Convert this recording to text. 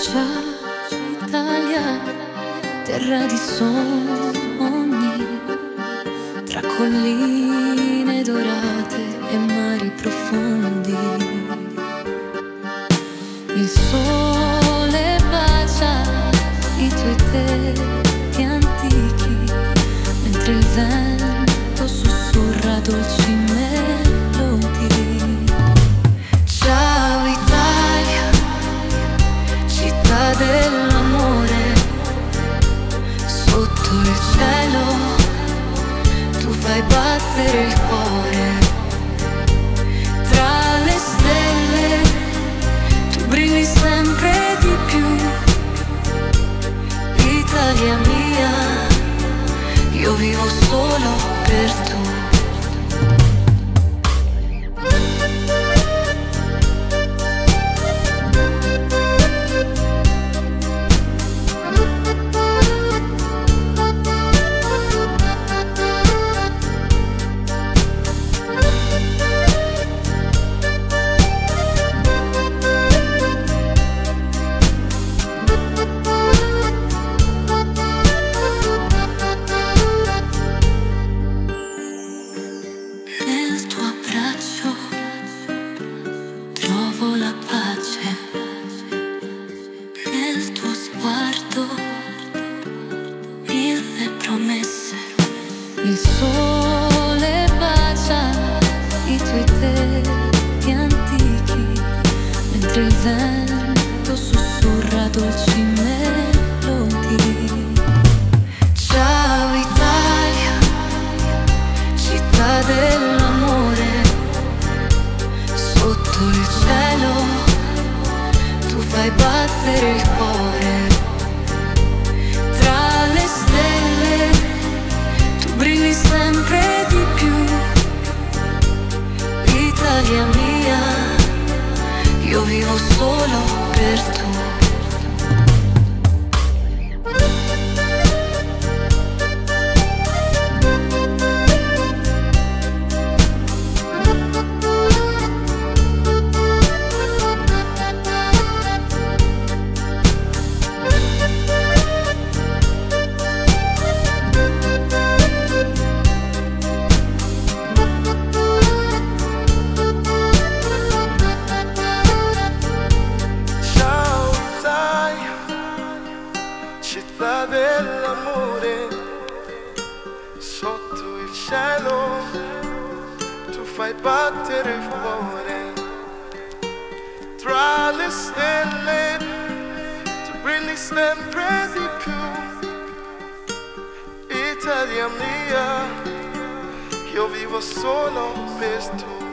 Ciao Italia, terra di sogni, tra colline dorate e mari profondi. Il sole bacia i tuoi tetti antichi, mentre il vento sussurra dolci melodie. Ciao Italia, città dell'amore, sotto il cielo tu fai battere il cuore. Tra le stelle tu brilli sempre di più. Italia mia, io vivo solo per tu. La pace nel tuo sguardo, mille promesse. Il sole bacia i tuoi tetti antichi, mentre il vento sussurra dolci melodie. Ciao Italia, città dell'amore, sotto il cielo tu fai battere il cuore. Tra le stelle tu brilli sempre di più. Italia mia, io vivo solo per tu. Città dell'amore, sotto il cielo tu fai battere il cuore. Tra le stelle tu brilli sempre di più. Italia mia, io vivo solo per tu.